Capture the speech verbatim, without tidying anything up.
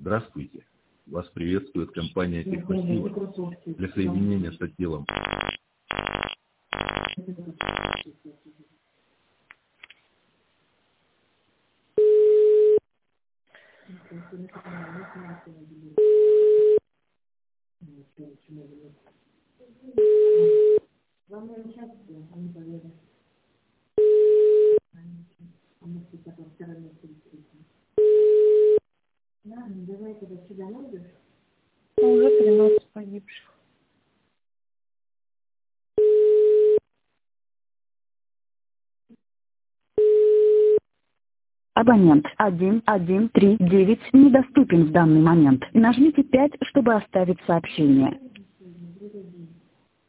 Здравствуйте. Вас приветствует компания Техносила. Для соединения с отделом. Уже тринадцать погибших. Абонент один один три девять недоступен в данный момент. Нажмите пять, чтобы оставить сообщение.